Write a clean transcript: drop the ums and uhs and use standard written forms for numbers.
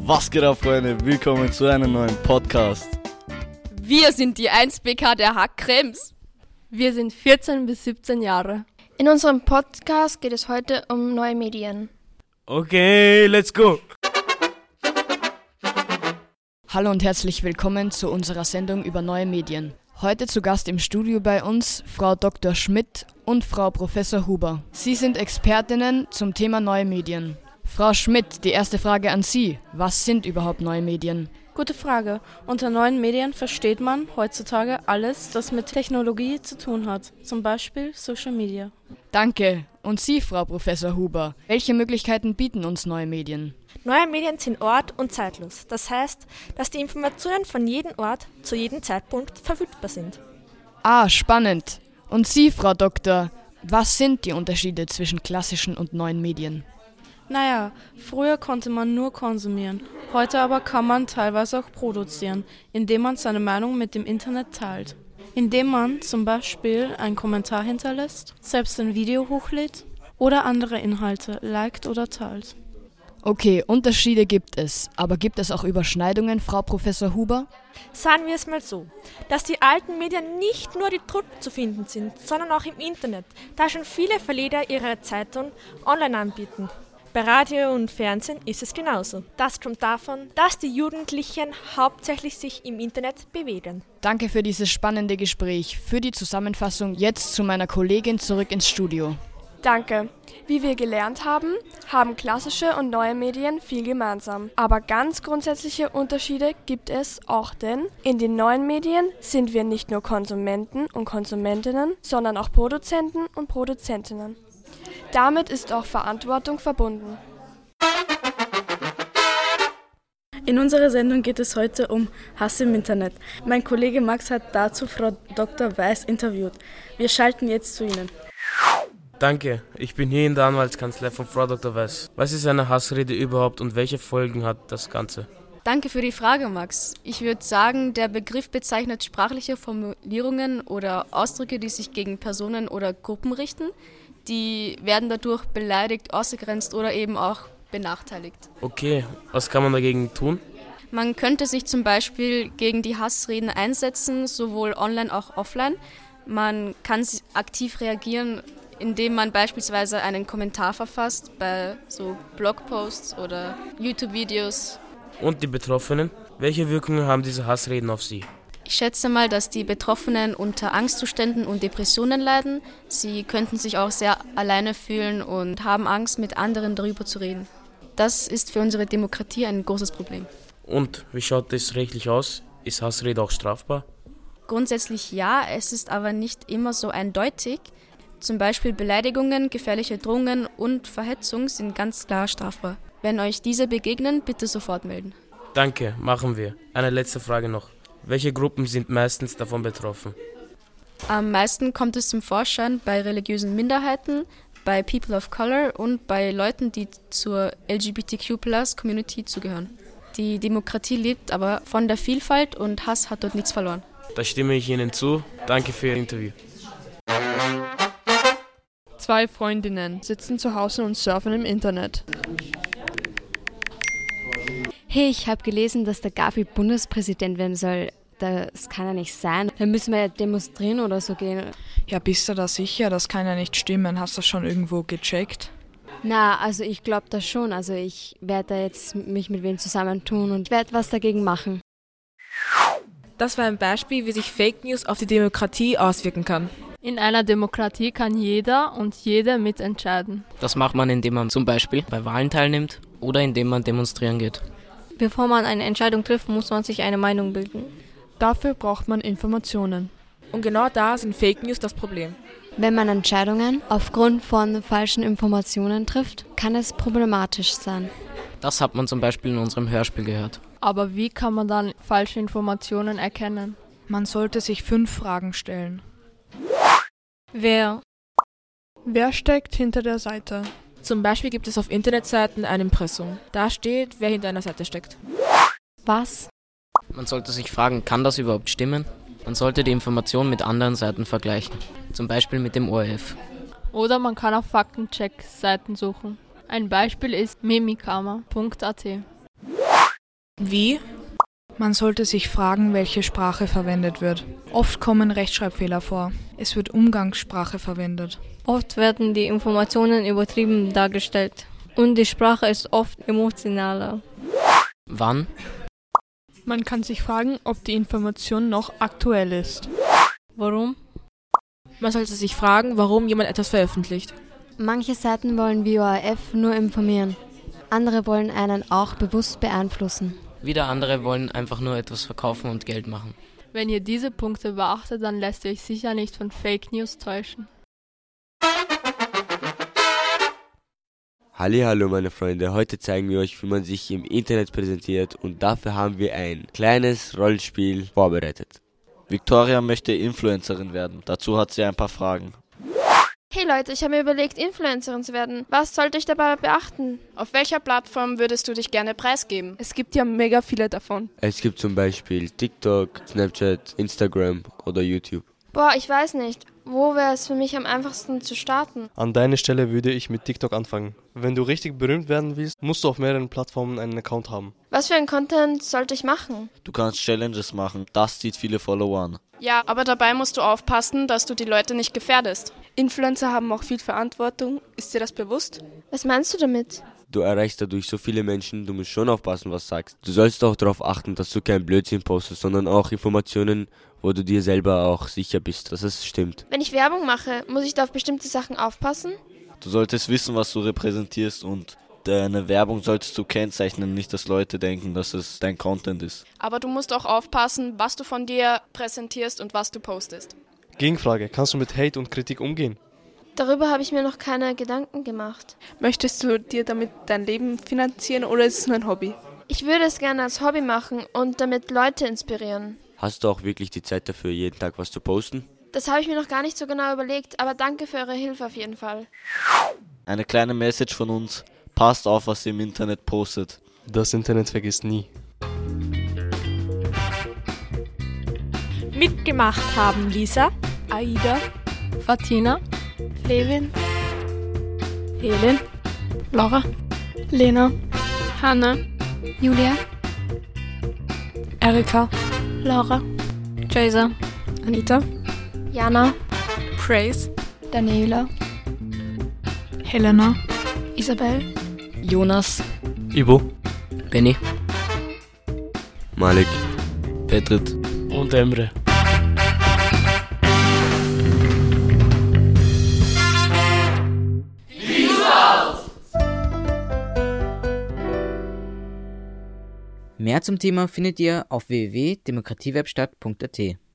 Was geht ab, Freunde? Willkommen zu einem neuen Podcast. Wir sind die 1BK der Hack-Cremes. Wir sind 14 bis 17 Jahre. In unserem Podcast geht es heute um neue Medien. Okay, let's go! Hallo und herzlich willkommen zu unserer Sendung über neue Medien. Heute zu Gast im Studio bei uns Frau Dr. Schmidt und Frau Professor Huber. Sie sind Expertinnen zum Thema neue Medien. Frau Schmidt, die erste Frage an Sie. Was sind überhaupt neue Medien? Gute Frage. Unter neuen Medien versteht man heutzutage alles, das mit Technologie zu tun hat. Zum Beispiel Social Media. Danke. Und Sie, Frau Professor Huber, welche Möglichkeiten bieten uns neue Medien? Neue Medien sind ort- und zeitlos. Das heißt, dass die Informationen von jedem Ort zu jedem Zeitpunkt verfügbar sind. Ah, spannend. Und Sie, Frau Doktor, was sind die Unterschiede zwischen klassischen und neuen Medien? Naja, früher konnte man nur konsumieren. Heute aber kann man teilweise auch produzieren, indem man seine Meinung mit dem Internet teilt. Indem man zum Beispiel einen Kommentar hinterlässt, selbst ein Video hochlädt oder andere Inhalte liked oder teilt. Okay, Unterschiede gibt es. Aber gibt es auch Überschneidungen, Frau Professor Huber? Sagen wir es mal so, dass die alten Medien nicht nur die Druck zu finden sind, sondern auch im Internet, da schon viele Verleger ihre Zeitung online anbieten. Bei Radio und Fernsehen ist es genauso. Das kommt davon, dass die Jugendlichen hauptsächlich sich im Internet bewegen. Danke für dieses spannende Gespräch. Für die Zusammenfassung jetzt zu meiner Kollegin zurück ins Studio. Danke. Wie wir gelernt haben, haben klassische und neue Medien viel gemeinsam. Aber ganz grundsätzliche Unterschiede gibt es auch, denn in den neuen Medien sind wir nicht nur Konsumenten und Konsumentinnen, sondern auch Produzenten und Produzentinnen. Damit ist auch Verantwortung verbunden. In unserer Sendung geht es heute um Hass im Internet. Mein Kollege Max hat dazu Frau Dr. Weiß interviewt. Wir schalten jetzt zu Ihnen. Danke, ich bin hier in der Anwaltskanzlei von Frau Dr. Weiß. Was ist eine Hassrede überhaupt und welche Folgen hat das Ganze? Danke für die Frage, Max. Ich würde sagen, der Begriff bezeichnet sprachliche Formulierungen oder Ausdrücke, die sich gegen Personen oder Gruppen richten. Die werden dadurch beleidigt, ausgegrenzt oder eben auch benachteiligt. Okay, was kann man dagegen tun? Man könnte sich zum Beispiel gegen die Hassreden einsetzen, sowohl online als auch offline. Man kann aktiv reagieren, indem man beispielsweise einen Kommentar verfasst bei so Blogposts oder YouTube-Videos. Und die Betroffenen? Welche Wirkungen haben diese Hassreden auf sie? Ich schätze mal, dass die Betroffenen unter Angstzuständen und Depressionen leiden. Sie könnten sich auch sehr alleine fühlen und haben Angst, mit anderen darüber zu reden. Das ist für unsere Demokratie ein großes Problem. Und wie schaut das rechtlich aus? Ist Hassrede auch strafbar? Grundsätzlich ja, es ist aber nicht immer so eindeutig. Zum Beispiel Beleidigungen, gefährliche Drohungen und Verhetzung sind ganz klar strafbar. Wenn euch diese begegnen, bitte sofort melden. Danke, machen wir. Eine letzte Frage noch. Welche Gruppen sind meistens davon betroffen? Am meisten kommt es zum Vorschein bei religiösen Minderheiten, bei People of Color und bei Leuten, die zur LGBTQ+-Community zugehören. Die Demokratie lebt aber von der Vielfalt und Hass hat dort nichts verloren. Da stimme ich Ihnen zu. Danke für Ihr Interview. 2 Freundinnen sitzen zu Hause und surfen im Internet. Hey, ich habe gelesen, dass der Gavi Bundespräsident werden soll. Das kann ja nicht sein. Dann müssen wir ja demonstrieren oder so gehen. Ja, bist du da sicher? Das kann ja nicht stimmen. Hast du das schon irgendwo gecheckt? Na, also ich glaube das schon. Also ich werde da jetzt mich mit wem zusammentun und werde was dagegen machen. Das war ein Beispiel, wie sich Fake News auf die Demokratie auswirken kann. In einer Demokratie kann jeder und jede mitentscheiden. Das macht man, indem man zum Beispiel bei Wahlen teilnimmt oder indem man demonstrieren geht. Bevor man eine Entscheidung trifft, muss man sich eine Meinung bilden. Dafür braucht man Informationen. Und genau da sind Fake News das Problem. Wenn man Entscheidungen aufgrund von falschen Informationen trifft, kann es problematisch sein. Das hat man zum Beispiel in unserem Hörspiel gehört. Aber wie kann man dann falsche Informationen erkennen? Man sollte sich 5 Fragen stellen. Wer steckt hinter der Seite? Zum Beispiel gibt es auf Internetseiten ein Impressum. Da steht, wer hinter einer Seite steckt. Was? Man sollte sich fragen, kann das überhaupt stimmen? Man sollte die Information mit anderen Seiten vergleichen. Zum Beispiel mit dem ORF. Oder man kann auf Faktencheck-Seiten suchen. Ein Beispiel ist memikama.at. Wie? Man sollte sich fragen, welche Sprache verwendet wird. Oft kommen Rechtschreibfehler vor. Es wird Umgangssprache verwendet. Oft werden die Informationen übertrieben dargestellt. Und die Sprache ist oft emotionaler. Wann? Man kann sich fragen, ob die Information noch aktuell ist. Warum? Man sollte sich fragen, warum jemand etwas veröffentlicht. Manche Seiten wollen wie ORF nur informieren. Andere wollen einen auch bewusst beeinflussen. Wieder andere wollen einfach nur etwas verkaufen und Geld machen. Wenn ihr diese Punkte beachtet, dann lässt ihr euch sicher nicht von Fake News täuschen. Hallihallo meine Freunde, heute zeigen wir euch, wie man sich im Internet präsentiert und dafür haben wir ein kleines Rollenspiel vorbereitet. Victoria möchte Influencerin werden, dazu hat sie ein paar Fragen. Hey Leute, ich habe mir überlegt, Influencerin zu werden. Was sollte ich dabei beachten? Auf welcher Plattform würdest du dich gerne preisgeben? Es gibt ja mega viele davon. Es gibt zum Beispiel TikTok, Snapchat, Instagram oder YouTube. Boah, ich weiß nicht. Wo wäre es für mich am einfachsten zu starten? An deiner Stelle würde ich mit TikTok anfangen. Wenn du richtig berühmt werden willst, musst du auf mehreren Plattformen einen Account haben. Was für ein Content sollte ich machen? Du kannst Challenges machen, das zieht viele Follower an. Ja, aber dabei musst du aufpassen, dass du die Leute nicht gefährdest. Influencer haben auch viel Verantwortung. Ist dir das bewusst? Was meinst du damit? Du erreichst dadurch so viele Menschen, du musst schon aufpassen, was du sagst. Du sollst auch darauf achten, dass du kein Blödsinn postest, sondern auch Informationen, wo du dir selber auch sicher bist, dass es stimmt. Wenn ich Werbung mache, muss ich da auf bestimmte Sachen aufpassen? Du solltest wissen, was du repräsentierst und deine Werbung solltest du kennzeichnen, nicht dass Leute denken, dass es dein Content ist. Aber du musst auch aufpassen, was du von dir präsentierst und was du postest. Gegenfrage, kannst du mit Hate und Kritik umgehen? Darüber habe ich mir noch keine Gedanken gemacht. Möchtest du dir damit dein Leben finanzieren oder ist es nur ein Hobby? Ich würde es gerne als Hobby machen und damit Leute inspirieren. Hast du auch wirklich die Zeit dafür, jeden Tag was zu posten? Das habe ich mir noch gar nicht so genau überlegt, aber danke für eure Hilfe auf jeden Fall. Eine kleine Message von uns. Passt auf, was ihr im Internet postet. Das Internet vergisst nie. Mitgemacht haben Lisa, Aida, Fatina, Levin, Helen, Laura, Lena, Hanna, Julia, Erika, Laura, Jaser, Anita, Jana, Praise, Daniela, Helena, Isabel, Jonas, Ibo, Benny, Malik, Petrit und Emre. Mehr zum Thema findet ihr auf www.demokratiewerkstatt.at.